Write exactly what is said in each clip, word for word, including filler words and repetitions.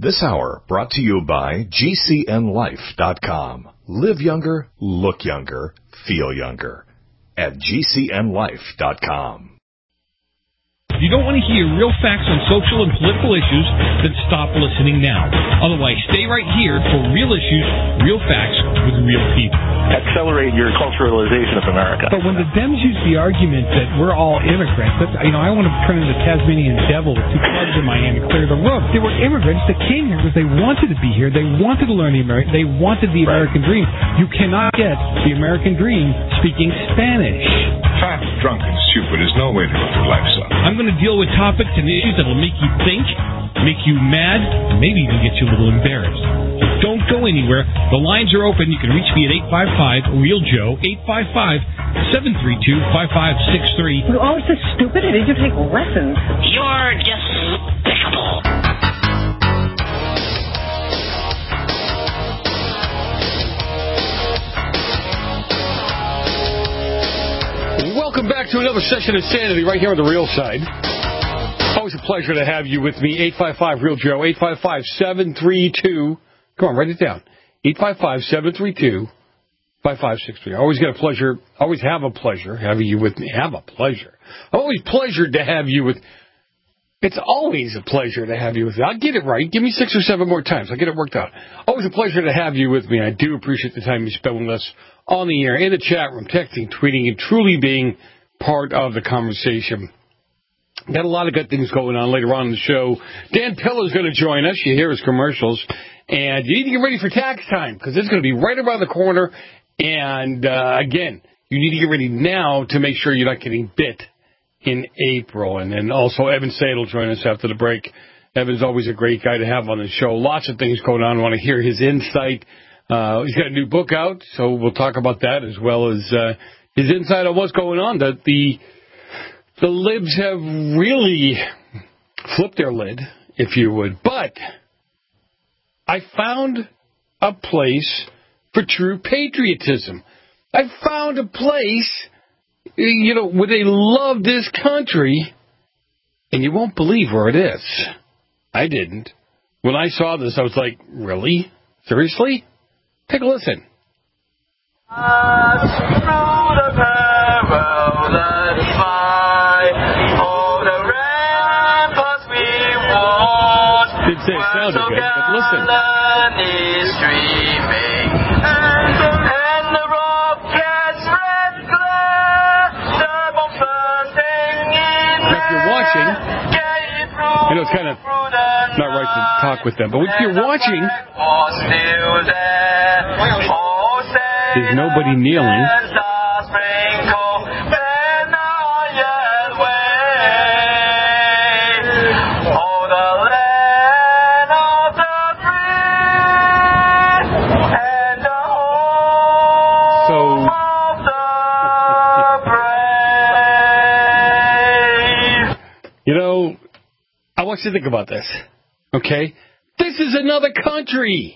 This hour brought to you by G C N life dot com. Live younger, look younger, feel younger at G C N life dot com. If you don't want to hear real facts on social and political issues, then stop listening now. Otherwise, stay right here for real issues, real facts with real people. Accelerate your culturalization of America. But when the Dems use the argument that we're all immigrants, that, you know, I want to turn into Tasmanian devil with two clubs in my hand to clear the room. They were immigrants that came here because they wanted to be here. They wanted to learn the American. They wanted the American dream. You cannot get the American dream speaking Spanish. Fat, drunk, and stupid is no way to go through life, son. I'm going to deal with topics and issues that will make you think, make you mad, and maybe even get you a little embarrassed. So don't go anywhere. The lines are open. You can reach me at eight five five, real joe, eight five five, seven three two, five five six three. You're always so stupid. I need to take lessons. You're despicable. Welcome back to another session of Sanity right here on The Real Side. Always a pleasure to have you with me. eight five five, real joe, eight five five, seven three two. Come on, write it down. eight five five, seven three two, five five six three. I always get a pleasure, always have a pleasure having you with me. Have a pleasure. Always pleasured to have you with It's always a pleasure to have you with me. I'll get it right. Give me six or seven more times. I'll get it worked out. Always a pleasure to have you with me. I do appreciate the time you spend with us on the air, in the chat room, texting, tweeting, and truly being part of the conversation. Got a lot of good things going on later on in the show. Dan Piller's going to join us. You hear his commercials. And you need to get ready for tax time because it's going to be right around the corner. And, uh, again, you need to get ready now to make sure you're not getting bit in April. And then also Evan Sade will join us after the break. Evan's always a great guy to have on the show. Lots of things going on. I want to hear his insight. Uh, he's got a new book out, so we'll talk about that as well as uh, his insight on what's going on. That the the libs have really flipped their lid, if you would. But I found a place for true patriotism. I found a place, you know, where they love this country, and you won't believe where it is. I didn't. When I saw this, I was like, really? Seriously? Take a listen. Didn't say it sounded good, but listen. If you're watching, you know, it's kind of not right to talk with them, but if you're watching, there's nobody kneeling. So, you know, I want you to think about this, okay? This is another country.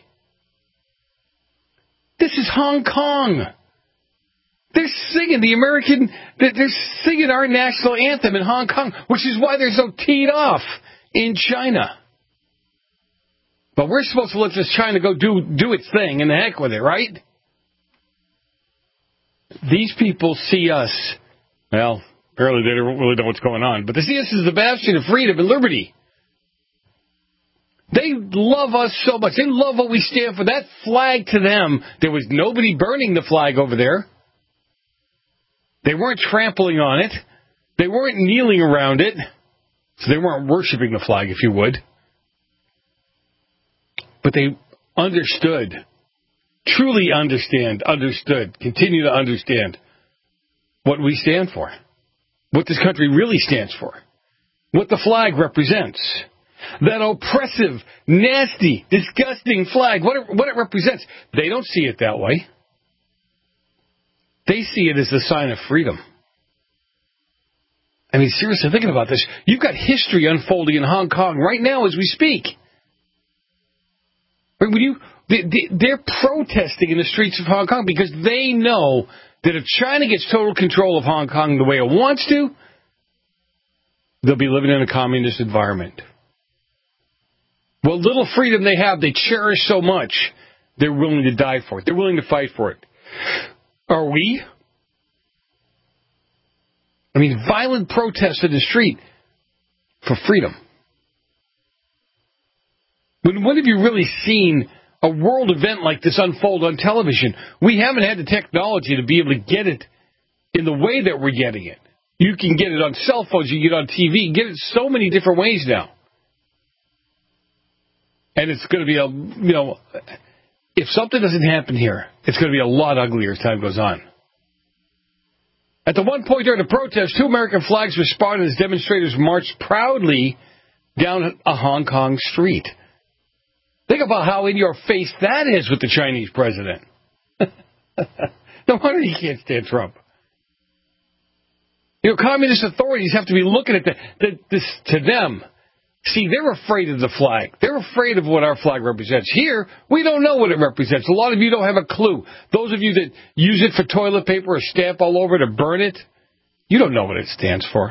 This is Hong Kong. They're singing the American, they're singing our national anthem in Hong Kong, which is why they're so teed off in China. But we're supposed to let this China go do, do its thing, and the heck with it, right? These people see us, well, apparently they don't really know what's going on, but they see us as the bastion of freedom and liberty. They love us so much. They love what we stand for. That flag to them, there was nobody burning the flag over there. They weren't trampling on it. They weren't kneeling around it. So they weren't worshiping the flag, if you would. But they understood, truly understand, understood, continue to understand what we stand for, what this country really stands for, what the flag represents. That oppressive, nasty, disgusting flag, what it, what it represents. They don't see it that way. They see it as a sign of freedom. I mean, seriously, thinking about this, you've got history unfolding in Hong Kong right now as we speak. When you, they, they're protesting in the streets of Hong Kong because they know that if China gets total control of Hong Kong the way it wants to, they'll be living in a communist environment. What little freedom they have, they cherish so much, they're willing to die for it. They're willing to fight for it. Are we? I mean, violent protests in the street for freedom. When, when have you really seen a world event like this unfold on television? We haven't had the technology to be able to get it in the way that we're getting it. You can get it on cell phones, you can get it on T V, you can get it so many different ways now. And it's going to be a, you know, if something doesn't happen here, it's going to be a lot uglier as time goes on. At the one point during the protest, two American flags were spotted as demonstrators marched proudly down a Hong Kong street. Think about how in your face that is with the Chinese president. No wonder he can't stand Trump. You know, communist authorities have to be looking at the, the, this to them. See, they're afraid of the flag. They're afraid of what our flag represents. Here, we don't know what it represents. A lot of you don't have a clue. Those of you that use it for toilet paper or stamp all over to burn it, you don't know what it stands for.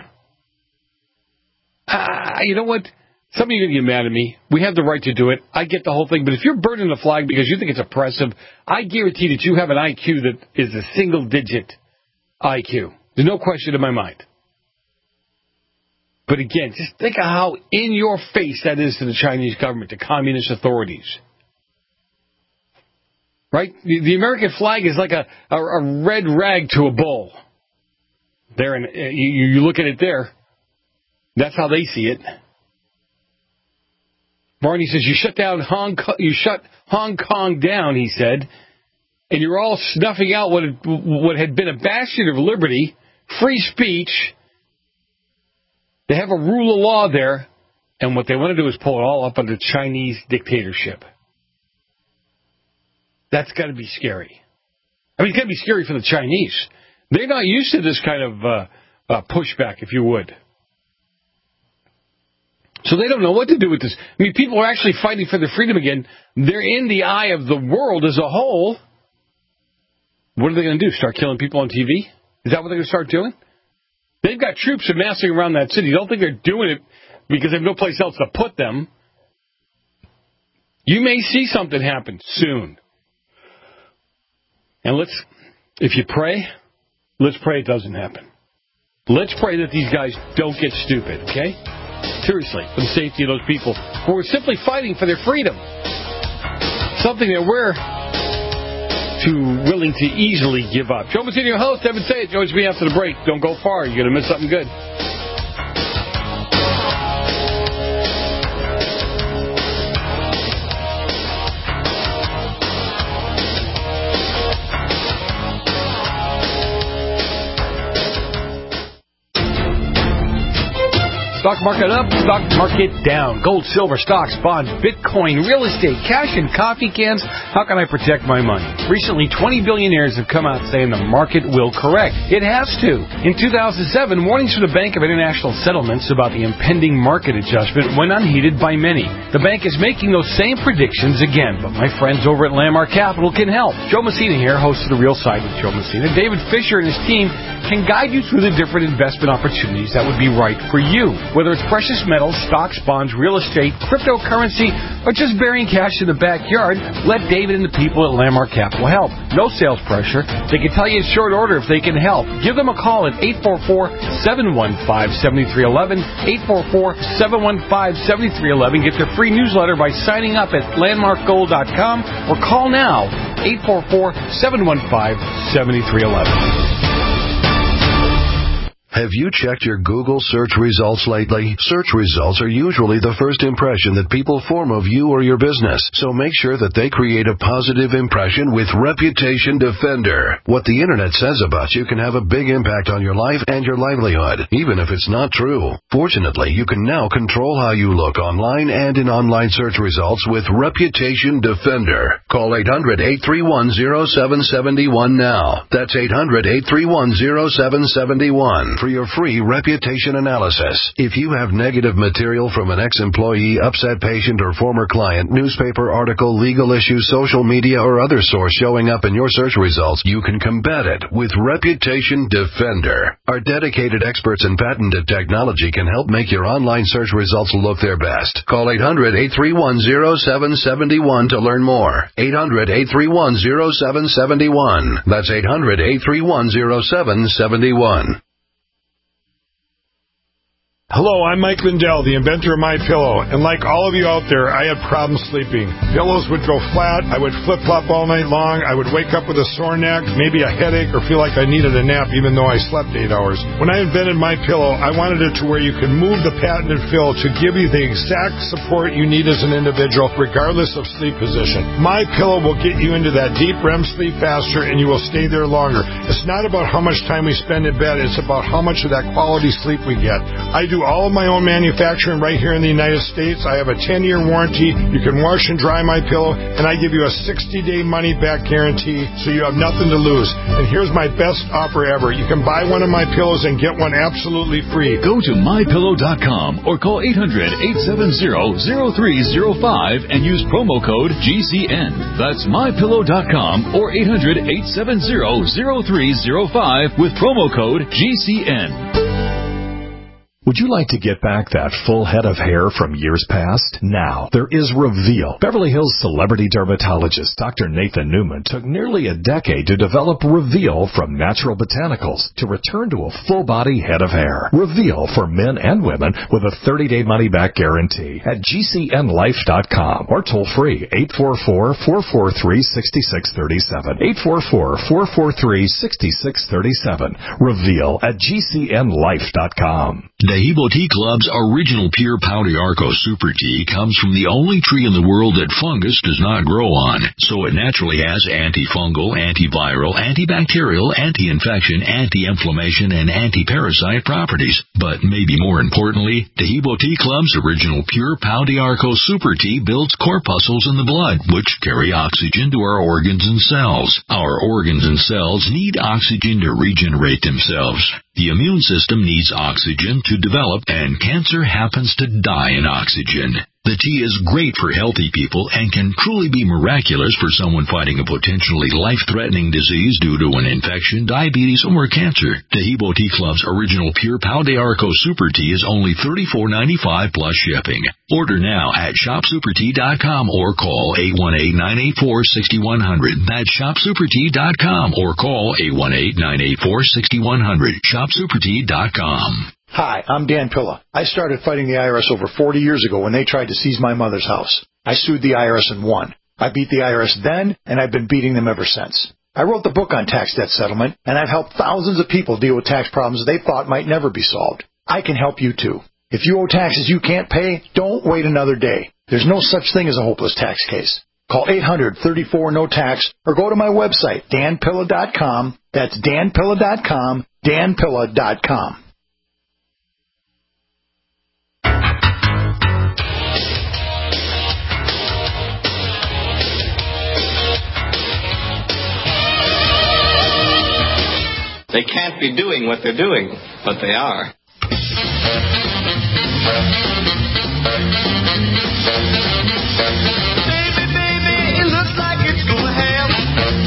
Ah, you know what? Some of you are going to get mad at me. We have the right to do it. I get the whole thing. But if you're burning the flag because you think it's oppressive, I guarantee that you have an I Q that is a single-digit I Q. There's no question in my mind. But again, just think of how in your face that is to the Chinese government, the communist authorities. Right? The, the American flag is like a, a, a red rag to a bull. There, and you, you look at it there. That's how they see it. Barney says you shut down Hong Kong. You shut Hong Kong down. He said, and you're all snuffing out what had, what had been a bastion of liberty, free speech. They have a rule of law there, and what they want to do is pull it all up under Chinese dictatorship. That's got to be scary. I mean, it's got to be scary for the Chinese. They're not used to this kind of uh, uh, pushback, if you would. So they don't know what to do with this. I mean, people are actually fighting for their freedom again. They're in the eye of the world as a whole. What are they going to do? Start killing people on T V? Is that what they're going to start doing? They've got troops amassing around that city. Don't think they're doing it because they have no place else to put them. You may see something happen soon. And let's, if you pray, let's pray it doesn't happen. Let's pray that these guys don't get stupid, okay? Seriously, for the safety of those people who are simply fighting for their freedom. Something that we're too willing to easily give up. Joe Massino, your host. Evan Say It. Joins me after the break. Don't go far. You're going to miss something good. Stock market up, stock market down. Gold, silver, stocks, bonds, Bitcoin, real estate, cash, and coffee cans. How can I protect my money? Recently, twenty billionaires have come out saying the market will correct. It has to. In two thousand seven, warnings from the Bank of International Settlements about the impending market adjustment went unheeded by many. The bank is making those same predictions again, but my friends over at Landmark Capital can help. Joe Messina here, host of The Real Side with Joe Messina. David Fisher and his team can guide you through the different investment opportunities that would be right for you. Whether it's precious metals, stocks, bonds, real estate, cryptocurrency, or just burying cash in the backyard, let David and the people at Landmark Capital help. No sales pressure. They can tell you in short order if they can help. Give them a call at eight four four, seven one five, seven three one one, eight four four, seven one five, seven three one one. Get their free newsletter by signing up at landmark gold dot com or call now, eight four four, seven one five, seven three one one. Have you checked your Google search results lately? Search results are usually the first impression that people form of you or your business, so make sure that they create a positive impression with Reputation Defender. What the Internet says about you can have a big impact on your life and your livelihood, even if it's not true. Fortunately, you can now control how you look online and in online search results with Reputation Defender. Call eight hundred, eight three one, zero seven seven one now. That's eight hundred, eight three one, zero seven seven one. for your free reputation analysis. If you have negative material from an ex-employee, upset patient, or former client, newspaper article, legal issue, social media, or other source showing up in your search results, you can combat it with Reputation Defender. Our dedicated experts in patented technology can help make your online search results look their best. Call eight hundred, eight three one, zero seven seven one to learn more. eight hundred, eight three one, zero seven seven one. That's eight hundred, eight three one, zero seven seven one. Hello, I'm Mike Lindell, the inventor of MyPillow, and like all of you out there, I had problems sleeping. Pillows would go flat, I would flip-flop all night long, I would wake up with a sore neck, maybe a headache, or feel like I needed a nap even though I slept eight hours. When I invented MyPillow, I wanted it to where you could move the patented fill to give you the exact support you need as an individual, regardless of sleep position. MyPillow will get you into that deep R E M sleep faster, and you will stay there longer. It's not about how much time we spend in bed, it's about how much of that quality sleep we get. I do all of my own manufacturing right here in the United States. I have a ten-year warranty. You can wash and dry my pillow, and I give you a sixty-day money-back guarantee, so you have nothing to lose. And here's my best offer ever. You can buy one of my pillows and get one absolutely free. Go to my pillow dot com or call eight hundred, eight seven zero, zero three zero five and use promo code G C N. That's my pillow dot com or eight hundred, eight seven zero, zero three zero five with promo code G C N. Would you like to get back that full head of hair from years past? Now, there is Reveal. Beverly Hills celebrity dermatologist Doctor Nathan Newman took nearly a decade to develop Reveal from natural botanicals to return to a full-body head of hair. Reveal for men and women with a thirty-day money-back guarantee at G C N life dot com or toll-free eight four four, four four three, six six three seven. eight four four, four four three, six six three seven. Reveal at G C N life dot com. The Hebo Tea Club's original pure Pau d'Arco Super Tea comes from the only tree in the world that fungus does not grow on, so it naturally has antifungal, antiviral, antibacterial, anti-infection, anti-inflammation, and anti-parasite properties. But maybe more importantly, the Hebo Tea Club's original pure Pau d'Arco Super Tea builds corpuscles in the blood, which carry oxygen to our organs and cells. Our organs and cells need oxygen to regenerate themselves. The immune system needs oxygen to develop, and cancer happens to die in oxygen. The tea is great for healthy people and can truly be miraculous for someone fighting a potentially life-threatening disease due to an infection, diabetes, or cancer. The Hebo Tea Club's original pure Pau d'Arco Super Tea is only thirty-four ninety-five plus shipping. Order now at shop super tea dot com or call eight one eight, nine eight four, six one zero zero. That's shop super tea dot com or call eight one eight, nine eight four, six one zero zero. shop super tea dot com. Hi, I'm Dan Pilla. I started fighting the I R S over forty years ago when they tried to seize my mother's house. I sued the I R S and won. I beat the I R S then, and I've been beating them ever since. I wrote the book on tax debt settlement, and I've helped thousands of people deal with tax problems they thought might never be solved. I can help you too. If you owe taxes you can't pay, don't wait another day. There's no such thing as a hopeless tax case. Call eight hundred, thirty-four, no tax or go to my website, dan pilla dot com. That's dan pilla dot com, dan pilla dot com. They can't be doing what they're doing, but they are. Baby, baby, it looks like it's gonna happen.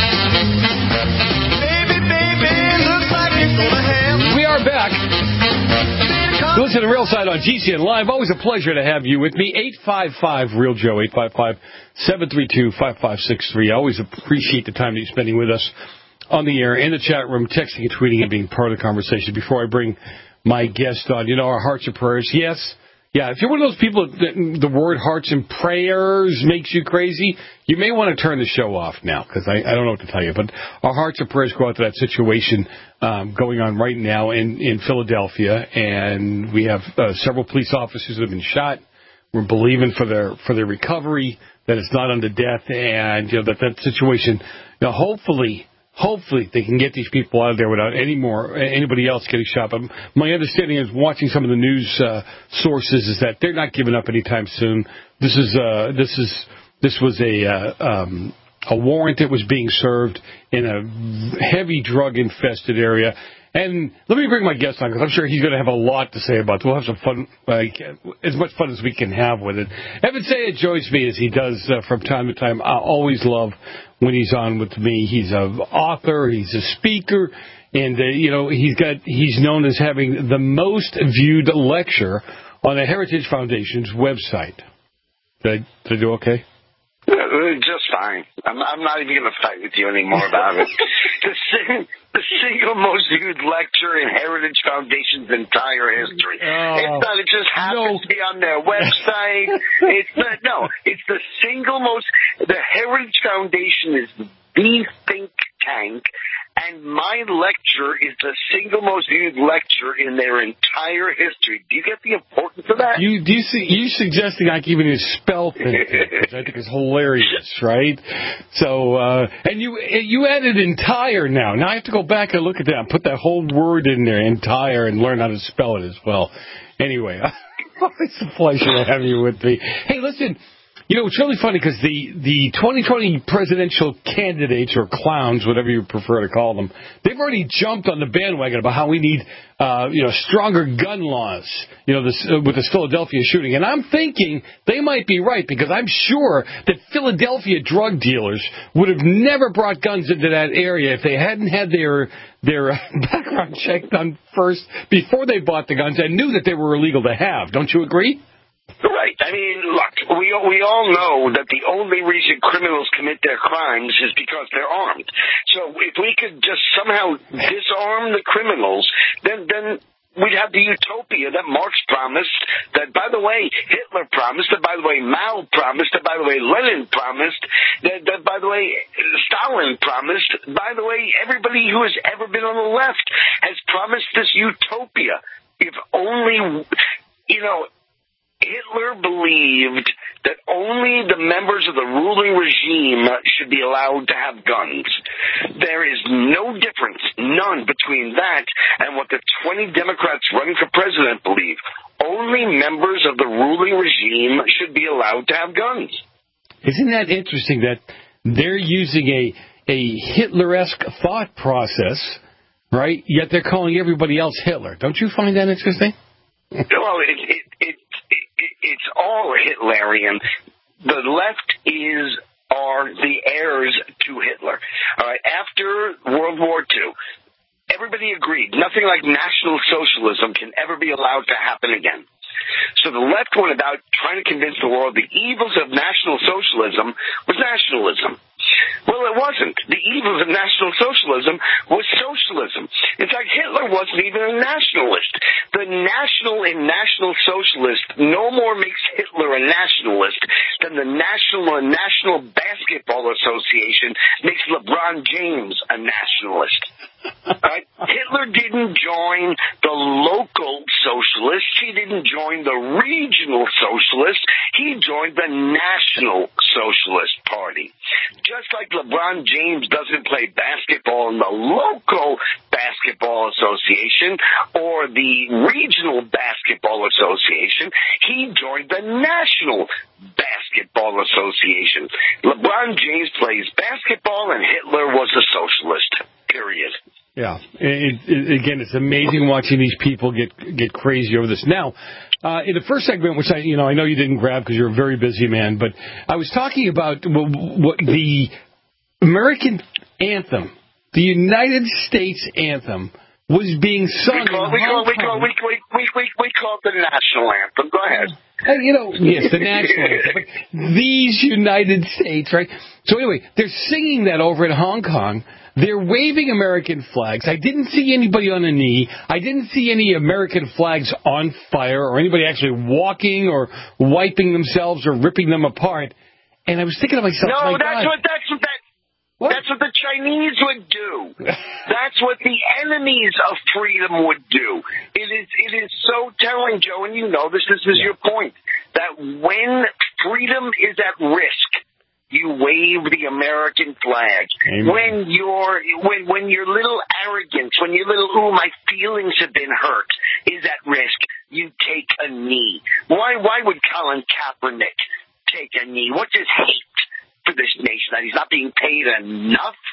Baby, baby, it looks like it's gonna happen. We are back. Listen to Real Side on G C N Live. Always a pleasure to have you with me. eight five five, real Joe, eight five five, seven three two, five five six three. I always appreciate the time that you're spending with us on the air, in the chat room, texting and tweeting and being part of the conversation. Before I bring my guest on, you know, our hearts and prayers. Yes, yeah, if you're one of those people that the word hearts and prayers makes you crazy, you may want to turn the show off now, because I, I don't know what to tell you. But our hearts and prayers go out to that situation um, going on right now in, in Philadelphia, and we have uh, several police officers that have been shot. We're believing for their for their recovery, that it's not unto death, and you know that that situation, you know, hopefully. Hopefully they can get these people out of there without any more anybody else getting shot. But my understanding is, watching some of the news uh, sources, is that they're not giving up anytime soon. This is uh, this is this was a uh, um, a warrant that was being served in a heavy drug infested area, And let me bring my guest on, because I'm sure he's going to have a lot to say about it. We'll have some fun, like, as much fun as we can have with it. Evan Sayed joins me as he does uh, from time to time. I always love when he's on with me. He's an author, he's a speaker, and, uh, you know, he's got he's known as having the most viewed lecture on the Heritage Foundation's website. Did I, did I do okay? Just fine. I'm, I'm not even going to fight with you anymore about it. The, sing, the single most viewed lecture in Heritage Foundation's entire history. Oh, it's not. It just happens no. to be on their website. It's not, no. It's the single most. The Heritage Foundation is the think tank, and my lecture is the single most viewed lecture in their entire history. Do you get the importance of that? You do you see you suggesting I can even spell things, which I think is hilarious, right? So uh, and you you added entire now. Now I have to go back and look at that and put that whole word in there, entire, and learn how to spell it as well. Anyway, it's a pleasure to have you with me. Hey, listen. You know, it's really funny because the, the twenty twenty presidential candidates, or clowns, whatever you prefer to call them, they've already jumped on the bandwagon about how we need, uh, you know, stronger gun laws, you know, this, uh, with this Philadelphia shooting. And I'm thinking they might be right, because I'm sure that Philadelphia drug dealers would have never brought guns into that area if they hadn't had their their background check done first before they bought the guns and knew that they were illegal to have. Don't you agree? Right. I mean, look, we we all know that the only reason criminals commit their crimes is because they're armed. So if we could just somehow disarm the criminals, then then we'd have the utopia that Marx promised, that, by the way, Hitler promised, that, by the way, Mao promised, that, by the way, Lenin promised, that, that by the way, Stalin promised, by the way, everybody who has ever been on the left has promised this utopia. If only, you know, Hitler believed that only the members of the ruling regime should be allowed to have guns. There is no difference, none, between that and what the twenty Democrats running for president believe. Only members of the ruling regime should be allowed to have guns. Isn't that interesting that they're using a, a Hitler-esque thought process, right, yet they're calling everybody else Hitler? Don't you find that interesting? Well, it, it, it, it, it's all Hitlerian. The left is are the heirs to Hitler. All right, after World War Two, everybody agreed nothing like National Socialism can ever be allowed to happen again. So the left went about trying to convince the world the evils of National Socialism was nationalism. Well, it wasn't. The evils of National Socialism was socialism. In fact, Hitler wasn't even a nationalist. The national in National Socialist no more makes Hitler a nationalist than the National and National Basketball Association makes LeBron James a nationalist. Right? Hitler didn't join the local socialists. He didn't join the regional socialists. He joined the National Socialist Party. Just like LeBron James doesn't play basketball in the local basketball association or the regional basketball association, he joined the National Basketball Association. LeBron James plays basketball and Hitler was a socialist. Period. Yeah. It, it, again, it's amazing watching these people get get crazy over this. Now, uh, in the first segment, which I, you know, I know you didn't grab because you're a very busy man, but I was talking about what, what the American anthem, the United States anthem, was being sung. We call, in we, Hong call, we, Kong. call, we, we, we, we, we call it the national anthem. Go ahead. And, you know, yes, the national anthem. But these United States, right? So anyway, they're singing that over in Hong Kong. They're waving American flags. I didn't see anybody on a knee. I didn't see any American flags on fire or anybody actually walking or wiping themselves or ripping them apart. And I was thinking to myself, no, my that's God. what that's what that. What? That's what the Chinese would do. That's what the enemies of freedom would do. It is it is so telling, Joe, and you know this, this is your point, that when freedom is at risk, you wave the American flag. Amen. When your when when your little arrogance, when your little ooh, my feelings have been hurt is at risk, you take a knee. Why why would Colin Kaepernick take a knee? What's his hate for this nation? That he's not being paid enough?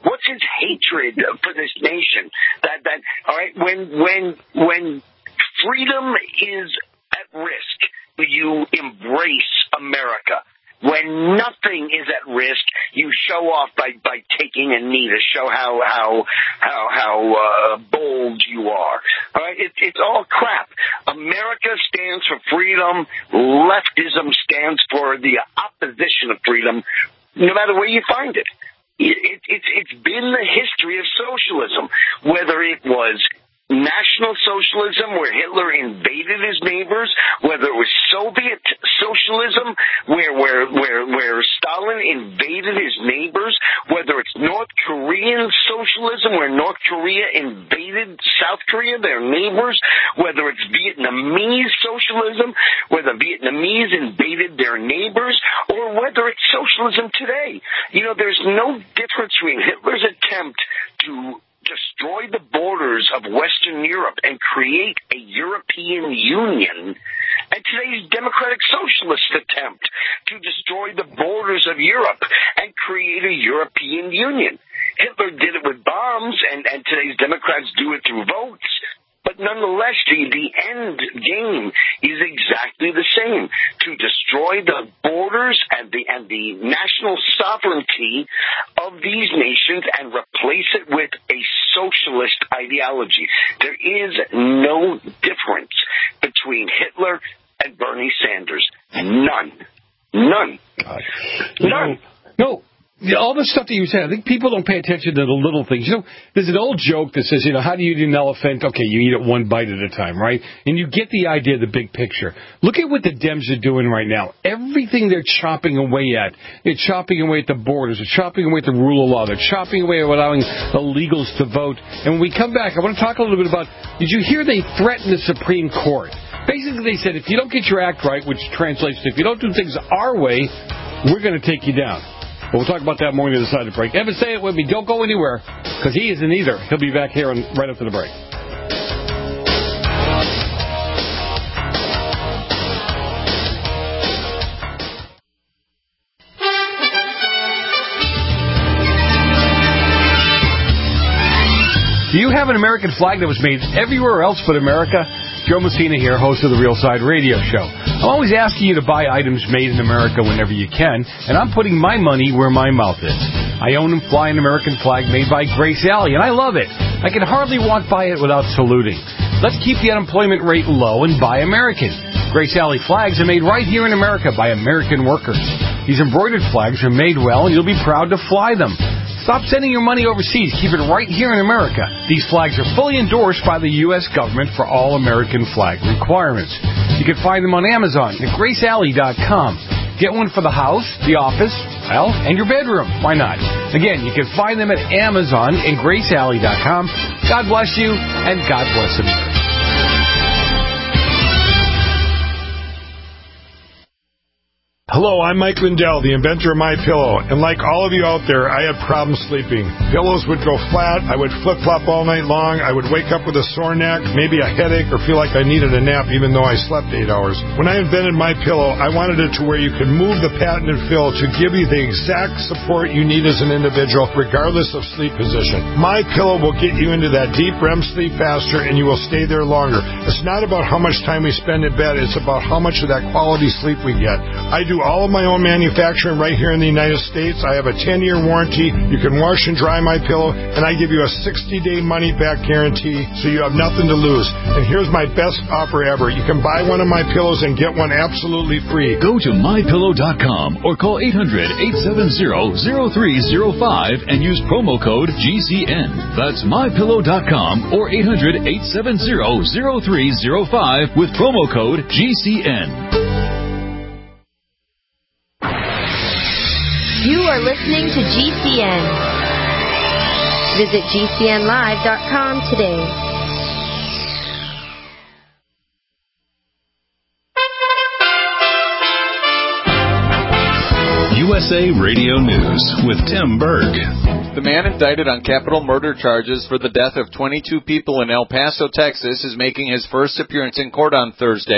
What's his hatred for this nation? That that all right. When when when freedom is at risk, you embrace America. When nothing is at risk, you show off by, by taking a knee to show how how how how uh, bold you are. All right, it, it's all crap. America stands for freedom. Leftism stands for the opposition of freedom. No matter where you find it, it, it it's it's been the history of socialism. Whether it was National Socialism, where Hitler invaded his neighbors, whether it was Soviet socialism, where where where where Stalin invaded his neighbors, whether it's North Korean socialism, where North Korea invaded South Korea, their neighbors, whether it's Vietnamese socialism, where the Vietnamese invaded their neighbors, or whether it's socialism today. You know, there's no difference between Hitler's attempt to destroy the borders of Western Europe and create a European Union, and today's democratic socialist attempt to destroy the borders of Europe and create a European Union. Hitler did it with bombs, and, and today's Democrats do it through votes. But nonetheless, the, the end game is exactly the same: to destroy the borders and the and the national sovereignty of these nations and replace it with a socialist ideology. There is no difference between Hitler and Bernie Sanders. None. None. God. None. No. no. All the stuff that you said, I think people don't pay attention to the little things. You know, there's an old joke that says, you know, how do you eat an elephant? Okay, you eat it one bite at a time, right? And you get the idea, the big picture. Look at what the Dems are doing right now. Everything they're chopping away at, they're chopping away at the borders, they're chopping away at the rule of law, they're chopping away at allowing illegals to vote. And when we come back, I want to talk a little bit about, did you hear they threatened the Supreme Court? Basically, they said, if you don't get your act right, which translates to, if you don't do things our way, we're going to take you down. But we'll talk about that more on the other side of the break. Evan, say it with me. Don't go anywhere, because he isn't either. He'll be back here on, right after the break. Do you have an American flag that was made everywhere else but America? Joe Messina here, host of the Real Side Radio Show. I'm always asking you to buy items made in America whenever you can, and I'm putting my money where my mouth is. I own and fly an American flag made by Grace Alley, and I love it. I can hardly walk by it without saluting. Let's keep the unemployment rate low and buy American. Grace Alley flags are made right here in America by American workers. These embroidered flags are made well, and you'll be proud to fly them. Stop sending your money overseas. Keep it right here in America. These flags are fully endorsed by the U S government for all American flag requirements. You can find them on Amazon at grace alley dot com. Get one for the house, the office, well, and your bedroom. Why not? Again, you can find them at Amazon and grace alley dot com. God bless you, and God bless America. Hello, I'm Mike Lindell, the inventor of MyPillow, and like all of you out there, I had problems sleeping. Pillows would go flat, I would flip-flop all night long, I would wake up with a sore neck, maybe a headache, or feel like I needed a nap even though I slept eight hours. When I invented MyPillow, I wanted it to where you could move the patented fill to give you the exact support you need as an individual, regardless of sleep position. MyPillow will get you into that deep R E M sleep faster, and you will stay there longer. It's not about how much time we spend in bed, it's about how much of that quality sleep we get. I do all of my own manufacturing right here in the United States. I have a ten-year warranty. You can wash and dry my pillow, and I give you a sixty-day money-back guarantee, so you have nothing to lose. And here's my best offer ever. You can buy one of my pillows and get one absolutely free. Go to my pillow dot com or call eight hundred, eight seven zero, zero three zero five and use promo code G C N. That's my pillow dot com or eight hundred, eight seven zero, zero three zero five with promo code G C N. You are listening to G C N. Visit G C N live dot com today. U S A Radio News with Tim Berg. The man indicted on capital murder charges for the death of twenty-two people in El Paso, Texas, is making his first appearance in court on Thursday.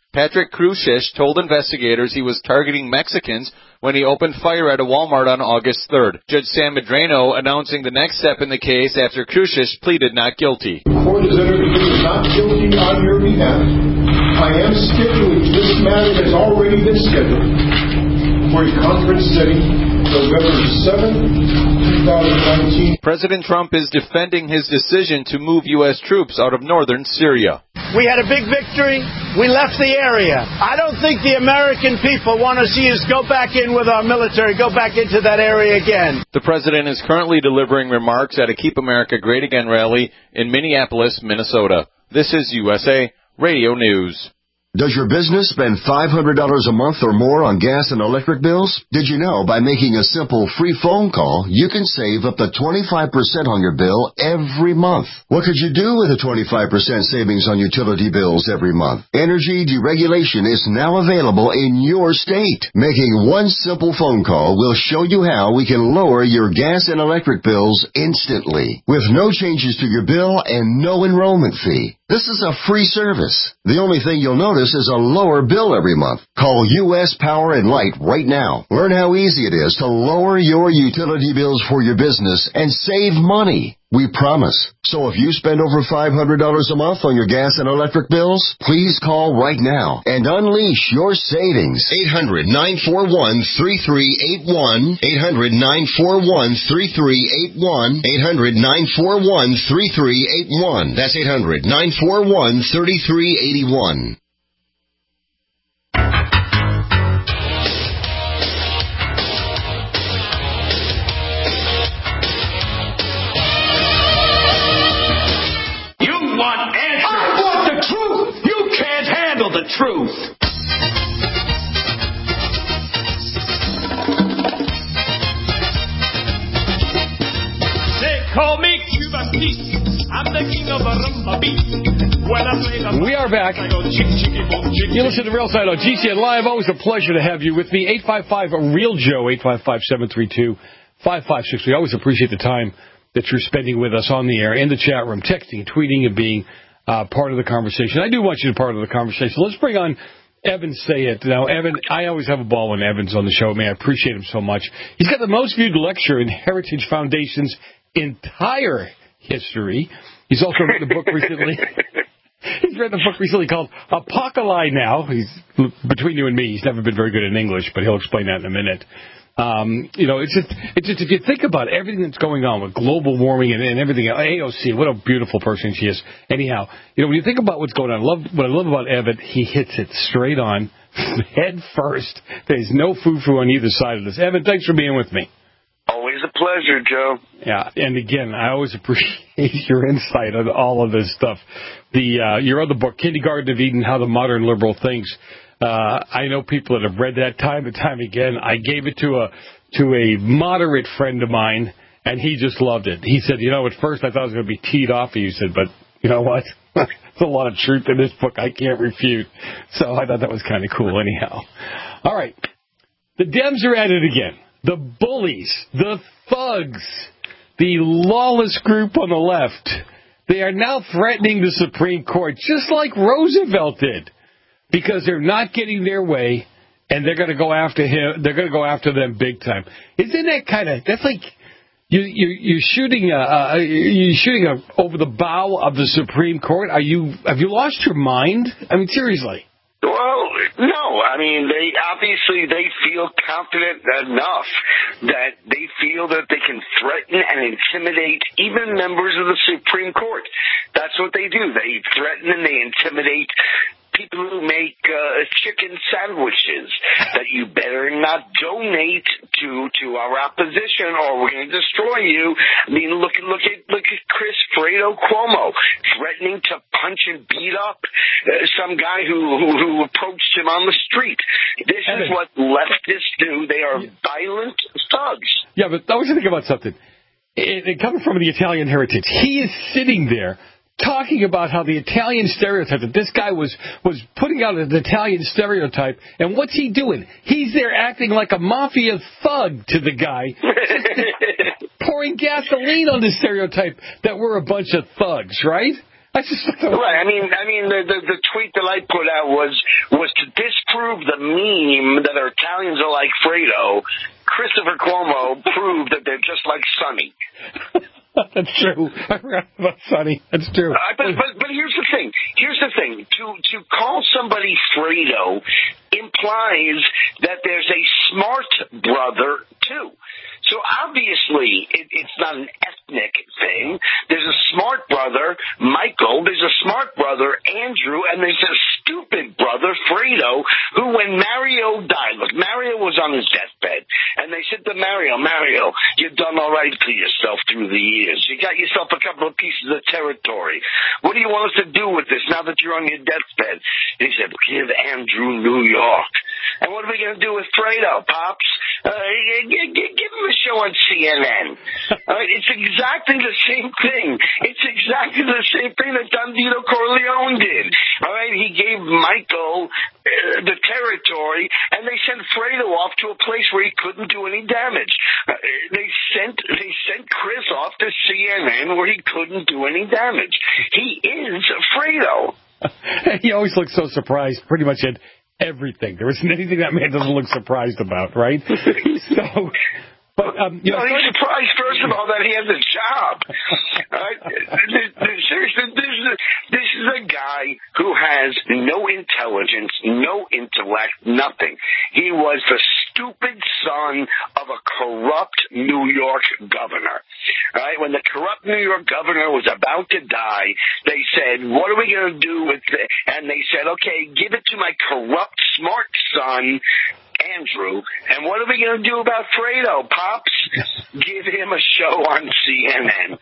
Patrick Crucish told investigators he was targeting Mexicans when he opened fire at a Walmart on August third. Judge Sam Medrano announcing the next step in the case after Crucish pleaded not guilty. The court has entered a plea not guilty on your behalf. I am scheduling, this matter has already been scheduled for a conference setting November seventh, twenty nineteen. President Trump is defending his decision to move U S troops out of northern Syria. We had a big victory. We left the area. I don't think the American people want to see us go back in with our military, go back into that area again. The president is currently delivering remarks at a Keep America Great Again rally in Minneapolis, Minnesota. This is U S A Radio News. Does your business spend five hundred dollars a month or more on gas and electric bills? Did you know by making a simple free phone call, you can save up to twenty-five percent on your bill every month? What could you do with a twenty-five percent savings on utility bills every month? Energy deregulation is now available in your state. Making one simple phone call will show you how we can lower your gas and electric bills instantly, with no changes to your bill and no enrollment fee. This is a free service. The only thing you'll notice is a lower bill every month. Call U S Power and Light right now. Learn how easy it is to lower your utility bills for your business and save money. We promise. So if you spend over five hundred dollars a month on your gas and electric bills, please call right now and unleash your savings. eight hundred, nine four one, three three eight one. eight hundred, nine four one, three three eight one. eight hundred, nine four one, three three eight one. That's eight hundred, nine four one, three three eight one. The truth. They call me Cuban Pete. I'm the king of a rumba beat. When I play the we are back. I go chick, chicky, boom, chick, you listen to Real Side on G C N Live. Always a pleasure to have you with me. eight five five Real Joe. eight five five, seven three two, five five six three. Always appreciate the time that you're spending with us on the air, in the chat room, texting, tweeting, and being Uh, part of the conversation. I do want you to be part of the conversation. Let's bring on Evan Sayet. Now, Evan, I always have a ball when Evan's on the show. Man, I appreciate him so much. He's got the most viewed lecture in Heritage Foundation's entire history. He's also written a book recently. He's written a book recently called Apocalypse Now. He's, between you and me, he's never been very good in English, but he'll explain that in a minute. Um, you know, it's just, it's just, if you think about everything that's going on with global warming and, and everything, A O C, what a beautiful person she is. Anyhow, you know, when you think about what's going on, I love, what I love about Evan, he hits it straight on, head first. There's no foo-foo on either side of this. Evan, thanks for being with me. Always a pleasure, Joe. Yeah, and again, I always appreciate your insight on all of this stuff. The, uh, your other book, Kindergarten of Eden, How the Modern Liberal Thinks. Uh, I know people that have read that time and time again. I gave it to a to a moderate friend of mine, and he just loved it. He said, you know, at first I thought it was going to be teed off of you. He said, but you know what? There's a lot of truth in this book I can't refute. So I thought that was kind of cool anyhow. All right. The Dems are at it again. The bullies, the thugs, the lawless group on the left. They are now threatening the Supreme Court, just like Roosevelt did. Because they're not getting their way, and they're going to go after him. They're going to go after them big time. Isn't that kind of? That's like you you you're shooting a, uh, you're shooting a, over the bow of the Supreme Court. Are you? Have you lost your mind? I mean, seriously. Well, no. I mean, they obviously they feel confident enough that they feel that they can threaten and intimidate even members of the Supreme Court. That's what they do. They threaten and they intimidate people who make uh, chicken sandwiches that you better not donate to to our opposition or we're going to destroy you. I mean, look look at look at Chris Fredo Cuomo threatening to punch and beat up uh, some guy who, who who approached him on the street. This is what leftists do. They are violent thugs. Yeah, but I was thinking about something. It, it coming from the Italian heritage, he is sitting there talking about how the Italian stereotype, that this guy was, was putting out an Italian stereotype, and what's he doing? He's there acting like a mafia thug to the guy, pouring gasoline on the stereotype that we're a bunch of thugs, right? I just right. I mean, I mean, the, the the tweet that I put out was was to disprove the meme that our Italians are like Fredo. Christopher Cuomo proved that they're just like Sonny. That's true. I forgot about Sonny. That's true. Uh, but, but but here's the thing. Here's the thing. To to call somebody Fredo implies that there's a smart brother too. So obviously it, it's not an ethnic thing. There's a smart brother, Michael. There's a smart brother, Andrew, and there's a stupid brother, Fredo, who when Mario died, look, Mario was on his deathbed, and they said to Mario, Mario, you've done all right for yourself through the years. You got yourself a couple of pieces of territory. What do you want us to do with this now that you're on your deathbed? And he said, give Andrew New York. And what are we going to do with Fredo, Pops? Uh, give, give him a show on C N N. Uh, it's exactly the same thing. It's exactly the same thing that Don Vito Corleone did. All right, he gave Michael uh, the territory, and they sent Fredo off to a place where he couldn't do any damage. Uh, they sent they sent Chris off to C N N where he couldn't do any damage. He is Fredo. He always looks so surprised, pretty much at everything. There isn't anything that man doesn't look surprised about, right? So, but um, you no, know, he's surprised first of all that he has a job. uh, seriously, this is, a, this is a guy who has no intelligence, no intellect, nothing. He was the stupid son of a corrupt New York governor. All right, when the corrupt New York governor was about to die, they said, "What are we going to do with it?" And they said, "Okay, give it to my corrupt, smart son." Andrew, and what are we going to do about Fredo, Pops? Give him a show on C N N.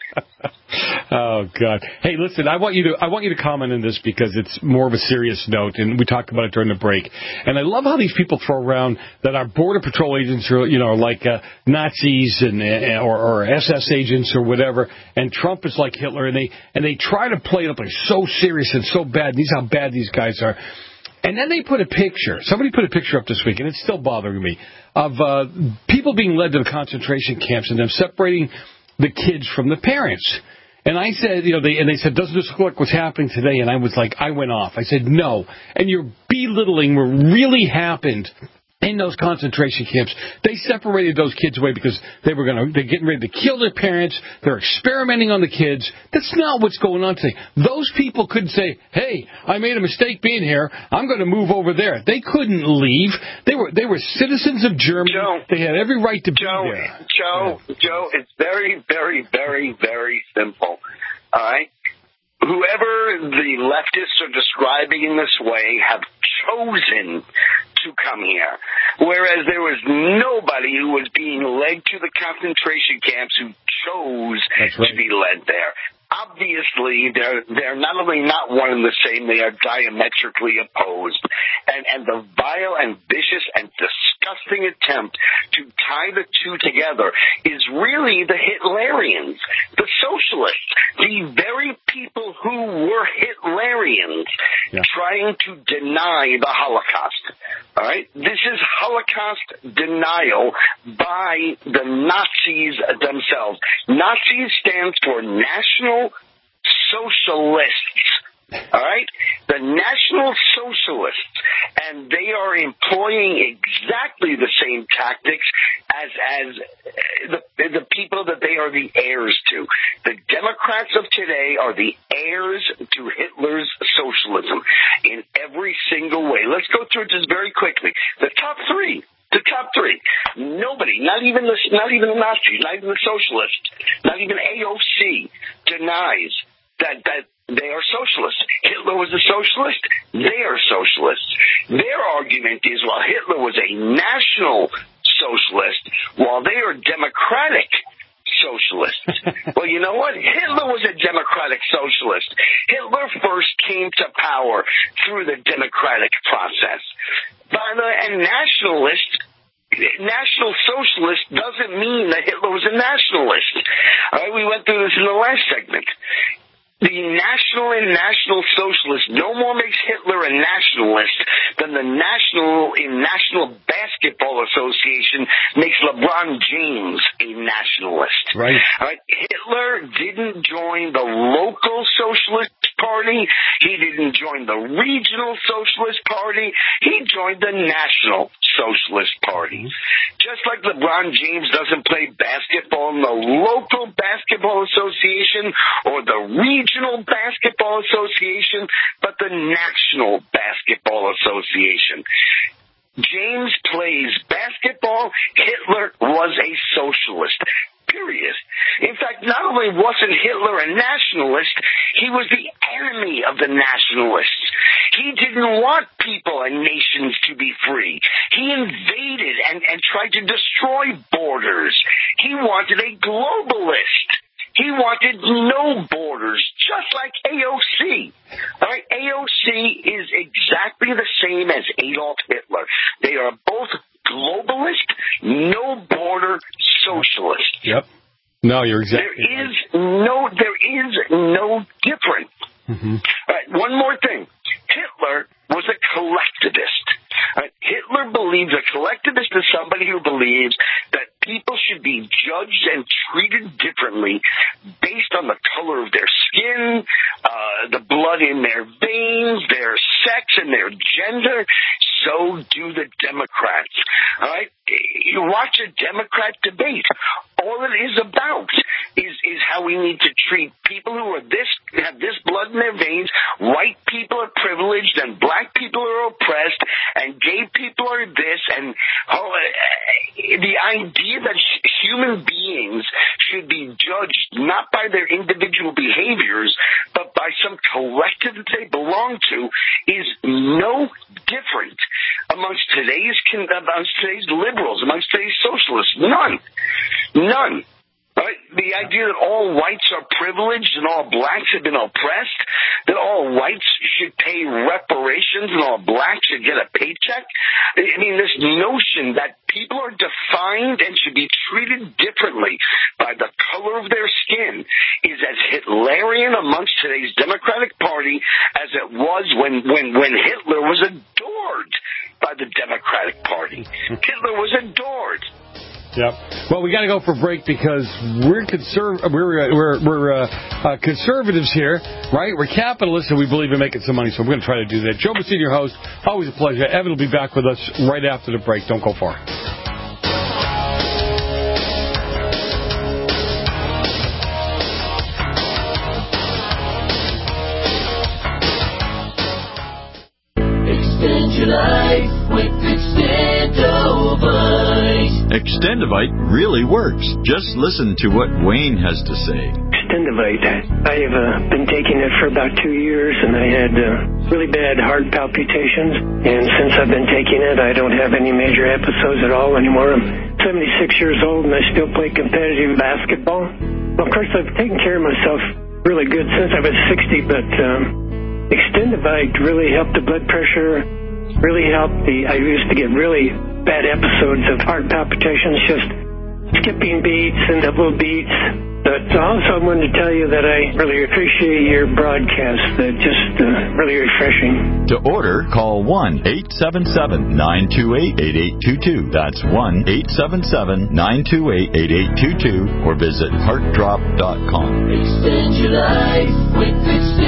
Oh God! Hey, listen, I want you to I want you to comment on this because it's more of a serious note, and we talked about it during the break. And I love how these people throw around that our border patrol agents are, you know, like uh, Nazis and uh, or, or S S agents or whatever, and Trump is like Hitler, and they and they try to play it up like so serious and so bad. And these are how bad these guys are. And then they put a picture. Somebody put a picture up this week, and it's still bothering me, of uh, people being led to the concentration camps and them separating the kids from the parents. And I said, you know, they and they said, doesn't this look like what's happening today? And I was like, I went off. I said, no. And you're belittling what really happened in those concentration camps. They separated those kids away because they were going to, they're getting ready to kill their parents. They're experimenting on the kids. That's not what's going on today. Those people couldn't say, hey, I made a mistake being here. I'm going to move over there. They couldn't leave. They were, they were citizens of Germany. Joe, they had every right to Joe, be there. Joe, yeah. Joe, it's very, very, very, very simple. All right? Whoever the leftists are describing in this way have chosen to come here, whereas there was nobody who was being led to the concentration camps who chose right. to be led there. Obviously, they're they're not only not one and the same, they are diametrically opposed. And and the vile and vicious and disgusting attempt to tie the two together is really the Hitlerians, the socialists, the very people who were Hitlerians yeah. trying to deny the Holocaust. All right? This is Holocaust denial by the Nazis themselves. Nazis stands for National Socialists. All right? The National Socialists, and they are employing exactly the same tactics as as the, the people that they are the heirs to. The Democrats of today are the heirs to Hitler's socialism in every single way. Let's go through it just very quickly. The top three. The top three. Nobody, not even the not even the Nazis, not even the socialists, not even A O C denies that that they are socialists. Hitler was a socialist. They are socialists. Their argument is, well, Hitler was a national socialist, while they are democratic socialists. Well, you know what? Hitler was a democratic socialist. Hitler first came to power through the democratic process. But a nationalist, national socialist doesn't mean that Hitler was a nationalist. All right, we went through this in the last segment. The National and National Socialist no more makes Hitler a nationalist than the National and National Basketball Association makes LeBron James a nationalist. Right. All right. Hitler didn't join the local socialist Party. He didn't join the Regional Socialist Party. He joined the National Socialist Party. Just like LeBron James doesn't play basketball in the local basketball association or the regional basketball association, but the National Basketball Association. James plays basketball. Hitler was a socialist. Period. In fact, not only wasn't Hitler a nationalist, he was the enemy of the nationalists. He didn't want people and nations to be free. He invaded and, and tried to destroy borders. He wanted a globalist. He wanted no borders, just like A O C. All right, A O C is exactly the same as Adolf Hitler. They are both globalist, no border socialists. Yep. No, you're exactly There is no, there is no difference. Mm-hmm. All right, one more thing. Hitler was a collectivist. All right, Hitler believes a collectivist is somebody who believes that people should be judged and treated differently based on the color of their skin, uh, the blood in their veins, their sex, and their gender. So do the Democrats. All right? You watch a Democrat debate. All it is about is, is how we need to treat people who are this, have this blood in their veins. White people are privileged and black people are oppressed and gay people are this. And oh, the idea that human beings should be judged not by their individual behaviors, but by some collective that they belong to is no different amongst today's amongst today's liberals, amongst today's socialists. None. None. Right? The idea that all whites are privileged and all blacks have been oppressed, that all whites should pay reparations and all blacks should get a paycheck. I mean, this notion that people are defined and should be treated differently by the color of their skin is as Hitlerian amongst today's Democratic Party as it was when, when, when Hitler was adored by the Democratic Party. Hitler was adored. Yep. Well, we got to go for break because we're conserv- we're we're, we're uh, uh, conservatives here, right? We're capitalists and we believe in making some money, so we're going to try to do that. Joe Messina, your host. Always a pleasure. Evan will be back with us right after the break. Don't go far. Extend your life with Extendovite. Extendovite really works. Just listen to what Wayne has to say. Extendovite. I have uh, been taking it for about two years, and I had uh, really bad heart palpitations. And since I've been taking it, I don't have any major episodes at all anymore. I'm seventy-six years old, and I still play competitive basketball. Well, of course, I've taken care of myself really good since I was sixty, but um, Extendovite really helped the blood pressure, really helped the, I used to get really bad episodes of heart palpitations, just skipping beats and double beats. But also I wanted to tell you that I really appreciate your broadcast. They're just uh, really refreshing. To order, call one eight seven seven, nine two eight, eight eight two two. That's one eight seven seven, nine two eight, eight eight two two or visit heart drop dot com. Extend your life with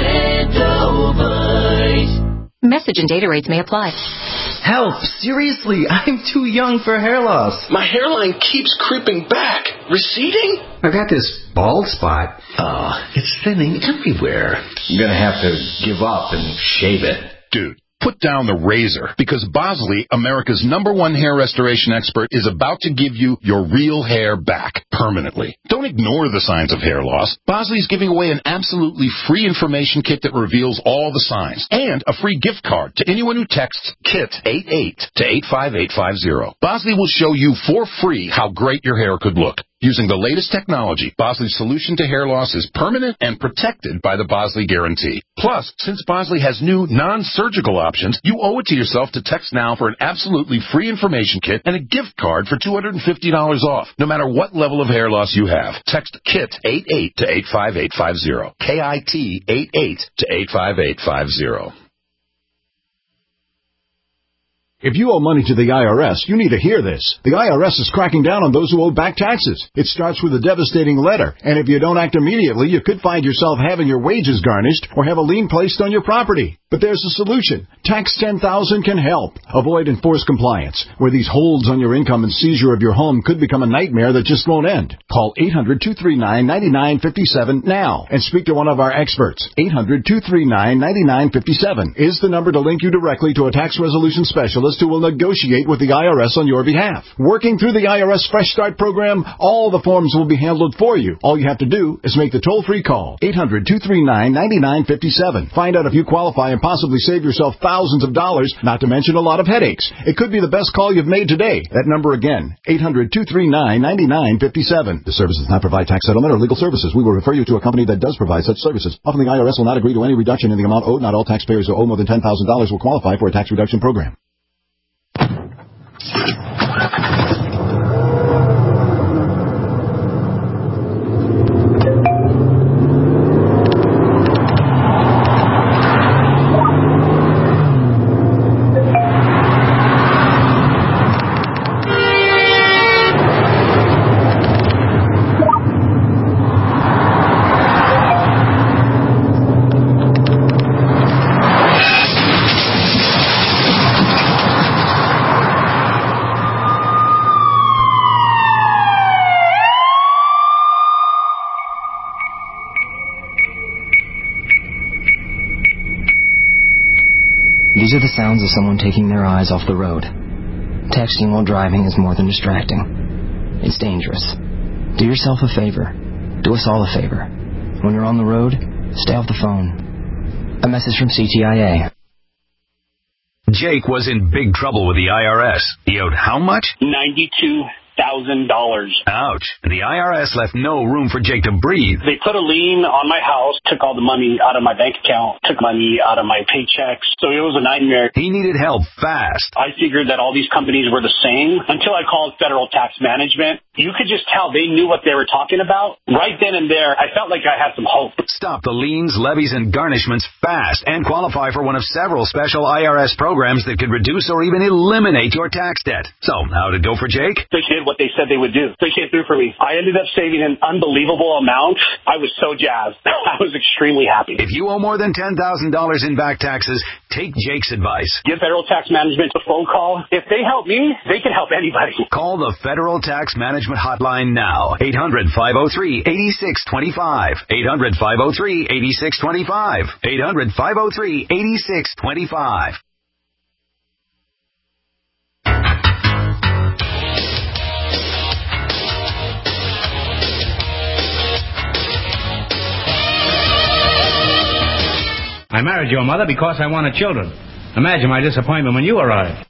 Extendovite. Message and data rates may apply. Help! Seriously, I'm too young for hair loss. My hairline keeps creeping back. Receding? I've got this bald spot. Oh, it's thinning everywhere. I'm gonna have to give up and shave it. Dude, put down the razor, because Bosley, America's number one hair restoration expert, is about to give you your real hair back permanently. Don't ignore the signs of hair loss. Bosley's giving away an absolutely free information kit that reveals all the signs, and a free gift card to anyone who texts KIT eighty-eight to eight five eight five zero. Bosley will show you for free how great your hair could look. Using the latest technology, Bosley's solution to hair loss is permanent and protected by the Bosley Guarantee. Plus, since Bosley has new non-surgical options, you owe it to yourself to text now for an absolutely free information kit and a gift card for two hundred fifty dollars off, no matter what level of hair loss you have. Text KIT eighty-eight to eight five eight five zero. K I T eighty-eight to eight five eight five zero. If you owe money to the I R S, you need to hear this. The I R S is cracking down on those who owe back taxes. It starts with a devastating letter, and if you don't act immediately, you could find yourself having your wages garnished or have a lien placed on your property. But there's a solution. Tax ten thousand can help. Avoid enforced compliance, where these holds on your income and seizure of your home could become a nightmare that just won't end. Call eight hundred, two three nine, nine nine five seven now and speak to one of our experts. eight hundred, two three nine, nine nine five seven is the number to link you directly to a tax resolution specialist who will negotiate with the I R S on your behalf. Working through the I R S Fresh Start program, all the forms will be handled for you. All you have to do is make the toll-free call. eight hundred, two three nine, nine nine five seven. Find out if you qualify and possibly save yourself thousands of dollars, not to mention a lot of headaches. It could be the best call you've made today. That number again, eight hundred, two three nine, nine nine five seven. The service does not provide tax settlement or legal services. We will refer you to a company that does provide such services. Often the I R S will not agree to any reduction in the amount owed. Not all taxpayers who owe more than ten thousand dollars will qualify for a tax reduction program. These are the sounds of someone taking their eyes off the road. Texting while driving is more than distracting. It's dangerous. Do yourself a favor. Do us all a favor. When you're on the road, stay off the phone. A message from C T I A. Jake was in big trouble with the I R S. He owed how much? ninety-two thousand dollars. Ouch. And the I R S left no room for Jake to breathe. They put a lien on my house, took all the money out of my bank account, took money out of my paychecks. So it was a nightmare. He needed help fast. I figured that all these companies were the same until I called Federal Tax Management. You could just tell they knew what they were talking about. Right then and there, I felt like I had some hope. Stop the liens, levies, and garnishments fast and qualify for one of several special I R S programs that could reduce or even eliminate your tax debt. So, how'd it go for Jake? They did what they said they would do. They came through for me. I ended up saving an unbelievable amount. I was so jazzed. I was extremely happy. If you owe more than ten thousand dollars in back taxes, take Jake's advice. Give Federal Tax Management a phone call. If they help me, they can help anybody. Call the Federal Tax Management Hotline now. eight hundred, five oh three, eight six two five. eight hundred, five oh three, eight six two five. eight hundred, five oh three, eight six two five. I married your mother because I wanted children. Imagine my disappointment when you arrived.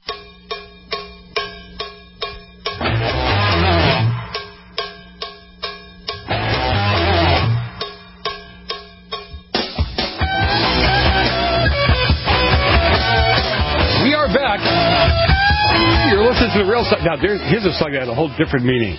We are back. You're listening to the real side. Now, there's, here's a song that had a whole different meaning.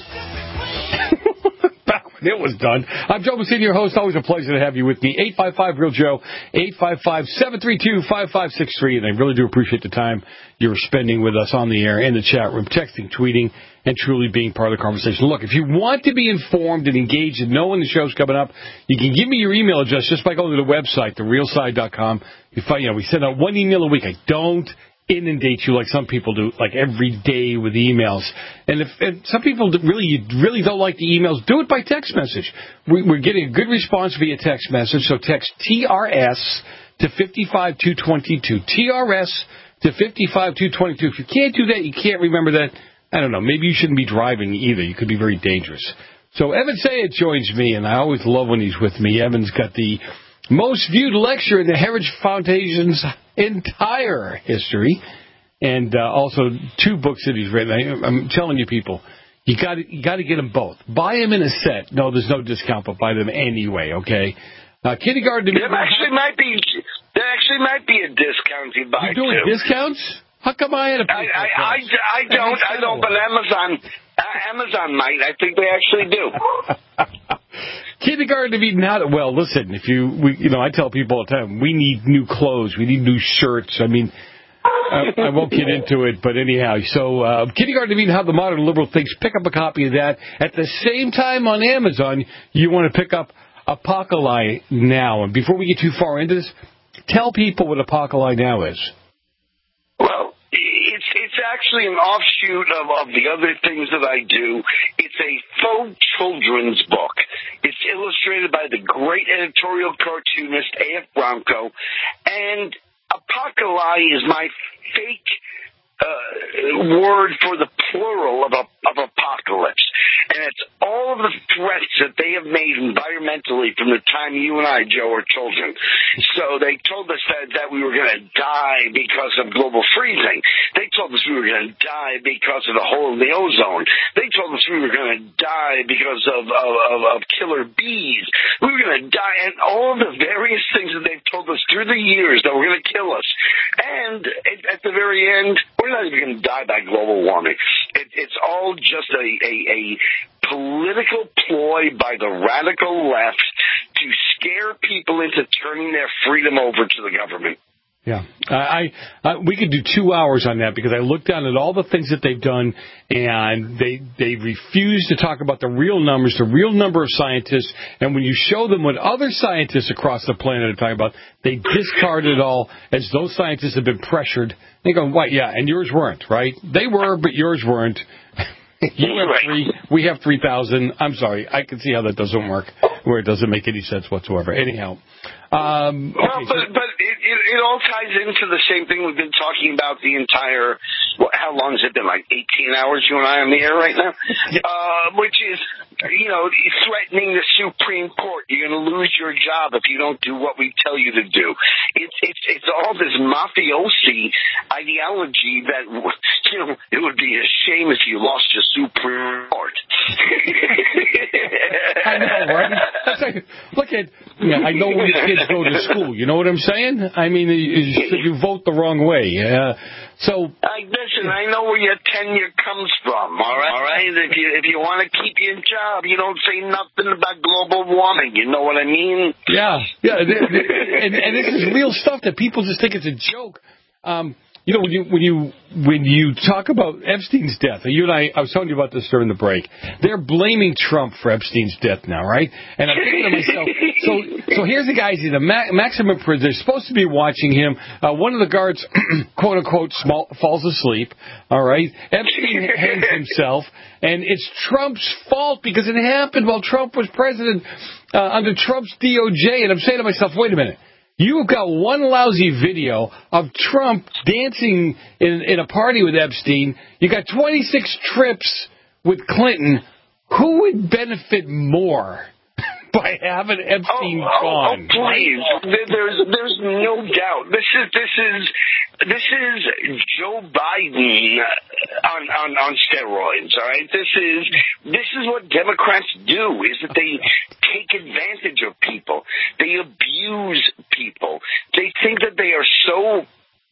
It was done. I'm Joe Messina, your host. Always a pleasure to have you with me. eight five five, real Joe, eight five five, seven three two, five five six three. And I really do appreciate the time you're spending with us on the air, in the chat room, texting, tweeting, and truly being part of the conversation. Look, if you want to be informed and engaged and know when the show's coming up, you can give me your email address just by going to the website, the real side dot com. You find, you know, we send out one email a week. I don't inundate you like some people do, like every day with emails. And if and some people really you really don't like the emails, do it by text message. We, we're getting a good response via text message, so text T R S to five five two two two. T R S to five five two two two. If you can't do that, you can't remember that, I don't know, maybe you shouldn't be driving either. You could be very dangerous. So Evan Sayed joins me, and I always love when he's with me. Evan's got the most viewed lecture in the Heritage Foundation's entire history, and uh, also two books that he's written. I, I'm telling you, people, you got you got to get them both. Buy them in a set. No, there's no discount, but buy them anyway. Okay. Uh, kindergarten. There actually might be. There actually might be a discount you buy. You doing too. discounts? How come I had a? I I, I, I don't I don't, but Amazon uh, Amazon might. I think they actually do. Kindergarten to be not well. Listen, if you, we, you know, I tell people all the time, we need new clothes, we need new shirts. I mean, I, I won't get into it, but anyhow. So, uh, Kindergarten to Mean How the Modern Liberal Thinks. Pick up a copy of that. At the same time on Amazon, you want to pick up Apocalypse Now. And before we get too far into this, tell people what Apocalypse Now is. Well, it's it's actually an offshoot of, of the other things that I do. It's a faux children's book. It's illustrated by the great editorial cartoonist A F Bronco, and Apocalypse is my fake uh, word for the plural of, a, of apocalypse. And it's all of the threats that they have made environmentally from the time you and I, Joe, were children. So they told us that, that we were going to die because of global freezing. They told us we were going to die because of the hole in the ozone. They told us we were going to die because of, of, of, of killer bees. We were going to die, and all of the various things that they've told us through the years that were going to kill us. And at, at the very end, we're not even going to die by global warming. It, it's all just a, a, a political ploy by the radical left to scare people into turning their freedom over to the government. Yeah, I, I we could do two hours on that because I looked down at all the things that they've done, and they they refuse to talk about the real numbers, the real number of scientists. And when you show them what other scientists across the planet are talking about, they discard it all as those scientists have been pressured. They go, "What? Yeah, and yours weren't, right? They were, but yours weren't." You have three, we have three thousand. I'm sorry, I can see how that doesn't work, where it doesn't make any sense whatsoever. Anyhow. Um, okay, well, but, but it, it, it all ties into the same thing we've been talking about the entire, well, how long has it been, like eighteen hours you and I on the air right now? Uh, which is, you know, threatening the Supreme Court. You're going to lose your job if you don't do what we tell you to do. It's, it's, it's all this mafiosi ideology that, you know, it would be a shame if you lost your Supreme Court. I know, right? Like, look at, yeah, I know where your kids go to school. You know what I'm saying? I mean, you, you vote the wrong way. Uh, so, I, listen, I know where your tenure comes from. All right, all right. If you if you want to keep your job, you don't say nothing about global warming. You know what I mean? Yeah, yeah. And, and this is real stuff that people just think it's a joke. Um, You know, when you when you when you talk about Epstein's death, you and I, I was telling you about this during the break. They're blaming Trump for Epstein's death now, right? And I'm thinking to myself, so so here's the guys in the ma- maximum prison. They're supposed to be watching him. Uh, one of the guards, quote unquote, small, falls asleep. All right, Epstein hangs himself, and it's Trump's fault because it happened while Trump was president uh, under Trump's D O J. And I'm saying to myself, wait a minute. You've got one lousy video of Trump dancing in, in a party with Epstein. You got twenty-six trips with Clinton. Who would benefit more by having Epstein oh, gone? Oh, please, there's there's no doubt. This is this is this is Joe Biden on on on steroids. All right, this is this is what Democrats do. Is that they take advantage of people. They abuse people. They think that they are so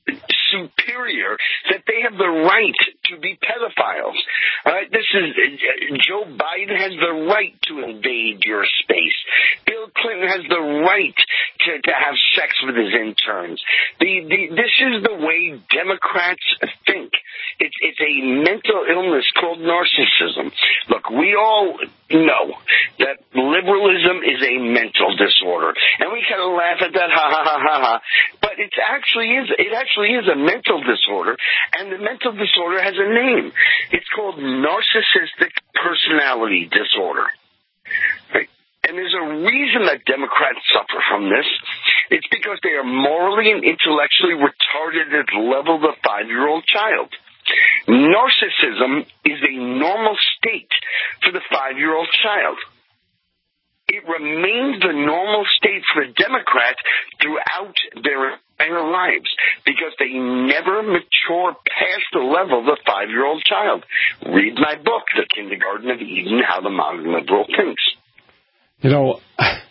superior that they have the right to be pedophiles. All right, this is uh, Joe Biden has the right to invade your space. Bill Clinton has the right to, to have sex with his interns. The, the, this is the way Democrats think. It's, it's a mental illness called narcissism. Look, we all know that liberalism is a mental disorder, and we kind of laugh at that, ha ha ha ha ha. But it actually is. It actually is a mental disorder, and the mental disorder has a name. It's called narcissistic personality disorder. Right? And there's a reason that Democrats suffer from this. It's because they are morally and intellectually retarded at the level of a five-year-old child. Narcissism is a normal state for the five-year-old child. It remains the normal state for the Democrats throughout their entire lives because they never mature past the level of the five-year-old child. Read my book, The Kindergarten of Eden, How the Modern Liberal Thinks. You know,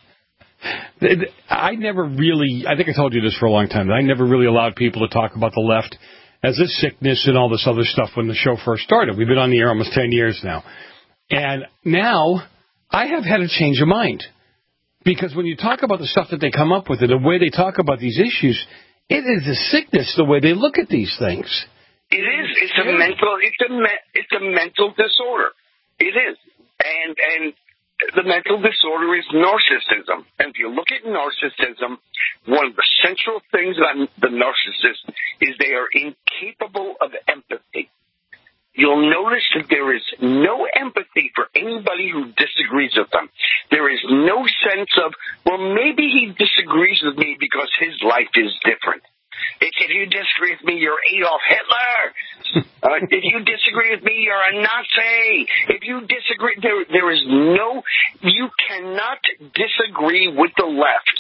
I never really, I think I told you this for a long time, I never really allowed people to talk about the left as a sickness and all this other stuff when the show first started. We've been on the air almost ten years now. And now I have had a change of mind. Because when you talk about the stuff that they come up with and the way they talk about these issues, It is a sickness the way they look at these things. It is. It's a mental. It's a me, it's a mental disorder. It is, and and the mental disorder is narcissism. And if you look at narcissism, one of the central things about the narcissist is they are incapable of empathy. You'll notice that there is no empathy for anybody who disagrees with them. There is no sense of, well, maybe he disagrees with me because his life is different. If, if you disagree with me, you're Adolf Hitler. Uh, if you disagree with me, you're a Nazi. If you disagree, there, there is no, you cannot disagree with the left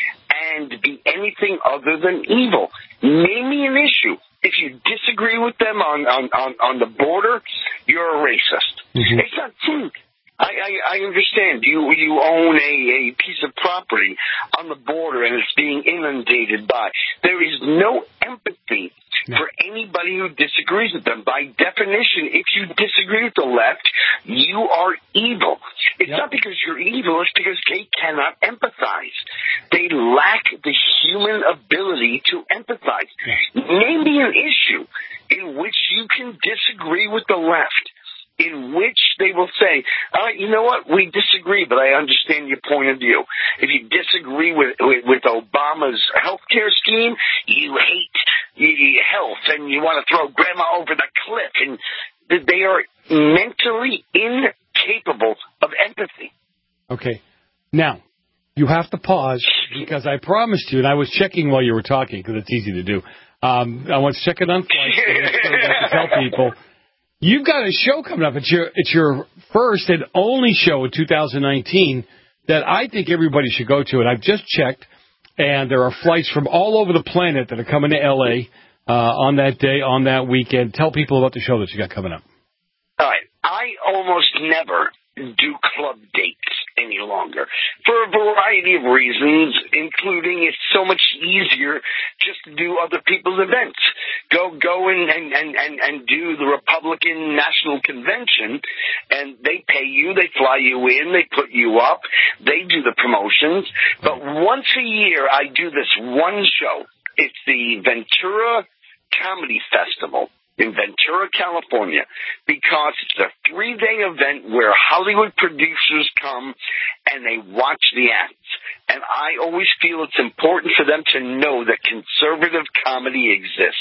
and be anything other than evil. Name me an issue. If you disagree with them on, on, on, on the border, you're a racist. Mm-hmm. It's not, hmm, I, I, I understand. You, you own a, a piece of property on the border and it's being inundated by. There is no empathy for anybody who disagrees with them. By definition, if you disagree with the left, you are evil. It's yep. not because you're evil, it's because they cannot empathize. They lack the human ability to empathize. Name me an issue in which you can disagree with the left, in which they will say, all right, you know what, we disagree, but I understand your point of view. If you disagree with, with, with Obama's health care scheme, you hate you, health and you want to throw grandma over the cliff. And they are mentally incapable of empathy. Okay. Now, you have to pause because I promised you, and I was checking while you were talking because it's easy to do. Um, I want to check it on flights so I can tell people. You've got a show coming up. It's your it's your first and only show in two thousand nineteen that I think everybody should go to. And I've just checked, and there are flights from all over the planet that are coming to L A uh, on that day, on that weekend. Tell people about the show that you got coming up. All right. I almost never do club dates any longer for a variety of reasons, including it's so much easier just to do other people's events. Go go and, and, and, and, and do the Republican National Convention, and they pay you, they fly you in, they put you up, they do the promotions. But once a year, I do this one show. It's the Ventura Comedy Festival in Ventura, California, because it's a three-day event where Hollywood producers come and they watch the acts. And I always feel it's important for them to know that conservative comedy exists.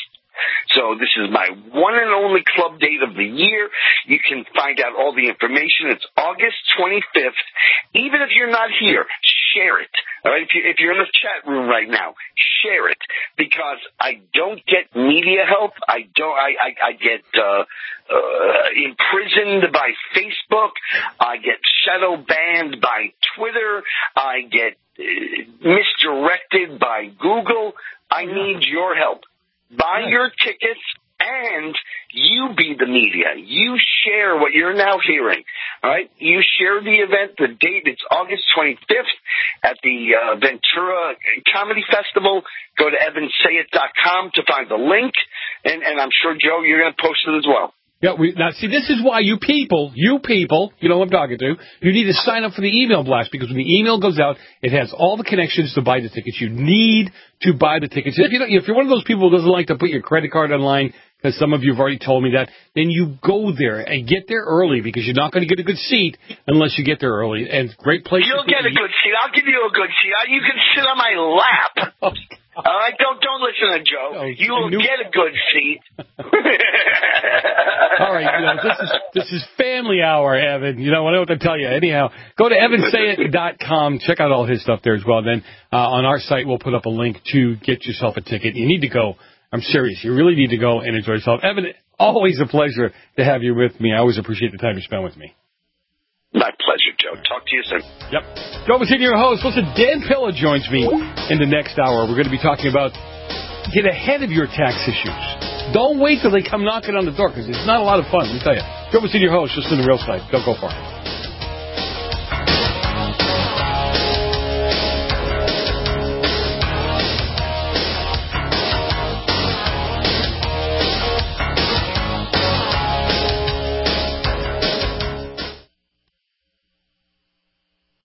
So this is my one and only club date of the year. You can find out all the information. It's August twenty-fifth. Even if you're not here, share it. All right? If, you, if you're in the chat room right now, share it, because I don't get media help. I don't. I, I, I get uh, uh, imprisoned by Facebook. I get shadow banned by Twitter. I get uh, misdirected by Google. I need your help. Buy your tickets, and you be the media. You share what you're now hearing. All right? You share the event. The date, it's August twenty-fifth at the uh, Ventura Comedy Festival. Go to evan sayet dot com to find the link, and, and I'm sure, Joe, you're going to post it as well. Yeah, we, now, see, this is why you people, you people, you know who I'm talking to, you need to sign up for the email blast, because when the email goes out, it has all the connections to buy the tickets. You need to buy the tickets. If, you don't, if you're one of those people who doesn't like to put your credit card online, because some of you have already told me that, then you go there and get there early, because you're not going to get a good seat unless you get there early. And great place. You'll get a good seat. I'll give you a good seat. You can sit on my lap. All right, don't don't listen to Joe. No, you will knew- get a good seat. All right, you know, this is this is family hour, Evan. You know, I know what to tell you. Anyhow, go to evan sayet dot com. Check out all his stuff there as well. Then uh, on our site, we'll put up a link to get yourself a ticket. You need to go. I'm serious. You really need to go and enjoy yourself. Evan, always a pleasure to have you with me. I always appreciate the time you spend with me. My pleasure, Joe. Talk to you soon. Yep. Joe Messina, your host. Listen, Dan Pilla joins me in the next hour. We're going to be talking about get ahead of your tax issues. Don't wait till they come knocking on the door, because it's not a lot of fun, let me tell you. Joe Messina, your host. Just in the real side. Don't go far.